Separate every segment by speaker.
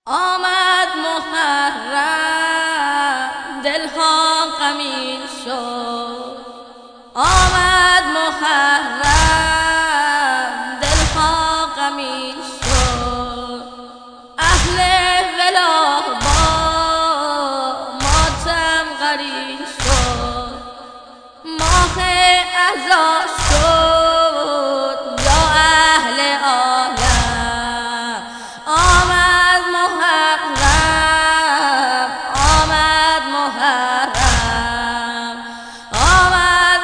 Speaker 1: آمد محرم دلها غمین شد، آمد محرم دلها غمین شد. اهل ولا با ماتم قرین شد، ماه اعزا شد یا اهل عالم. آمد محرم، آمد محرم، آمد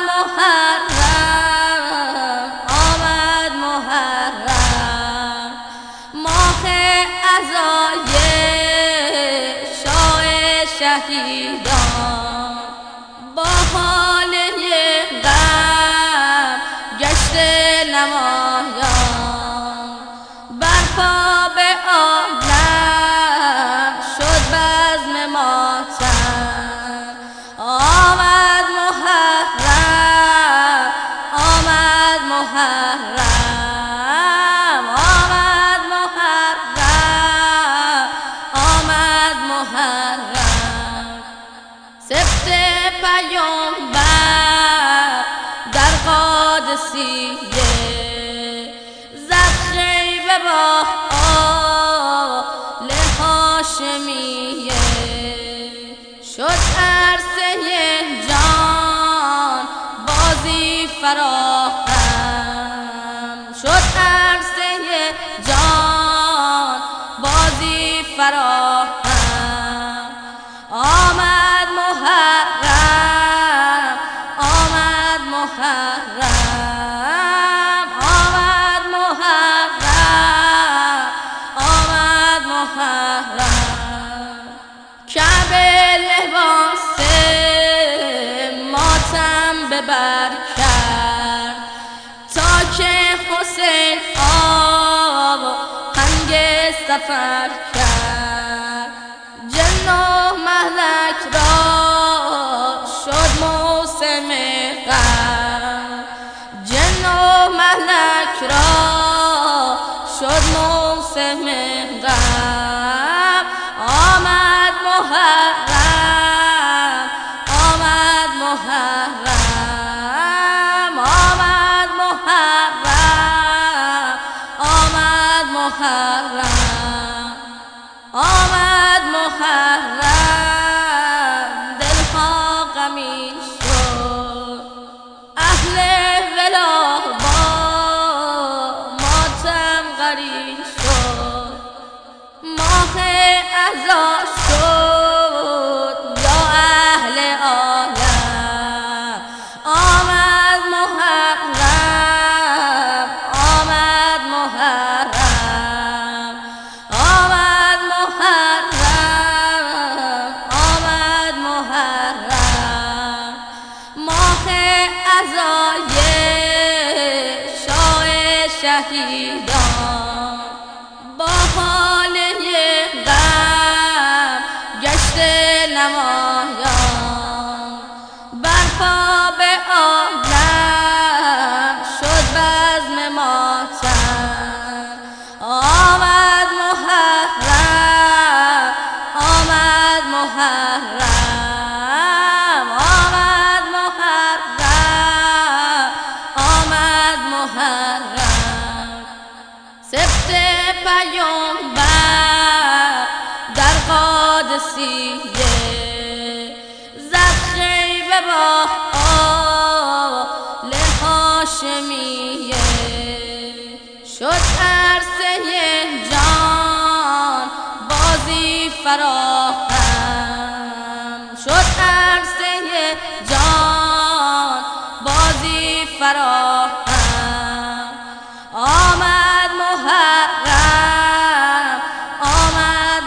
Speaker 1: محرم، آمد محرم. ماه عزای شاه شهیدان با حاله غم گشت نمایان. برپا به عالم شد بزم ماتم. آمد محرم، آمد محرم، آمد محرم، آمد محرم. سبت پیامبر در قادسیه زد خیمه با آل هاشمیه. شد عرصه جان بازی فراهم، شد عرصه جان بازی فراهم. آمد محرم، آمد محرم، آمد محرم، آمد محرم. کعبه لباس ماتم به بر کرد تا که حسین آهنگ سفر کرد. جن و ملک را شد موسم غم، جن و ملک را شد موسم غم. آمد محرم، آمد محرم، آمد محرم، آمد محرم. آمد محرم دلها غمین شد، اهل ولا با ماتم قرین شد. ماه اعزا شد یا اهل عالم. آمد محرم، آمد محرم، آمد محرم، آمد محرم. ماه عزای شاه شهیدان با حاله غم گشت نمایان. برپا به عالم شد بزم ماتم. آمد محرم، آمد محرم، آمد محرم، آمد محرم. سبت پیامبر در قادسیه زد خیمه با آل هاشمیه. شد عرصه جان بازی فراهم، شد عرصه جان بازی فراهم. آمد محرم، آمد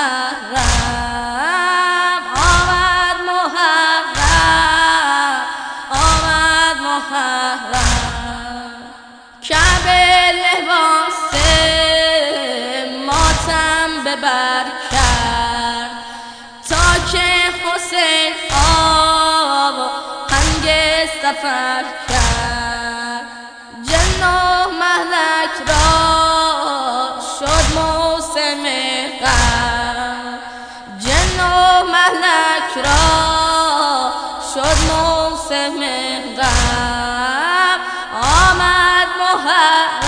Speaker 1: محرم، آمد محرم، آمد محرم. کعبه لباس ماتم به بر کرد تا که حسین آهنگ سفر کرد. جن و ملک را شد موسم غم. ملک را شد موسم غم آمد محرم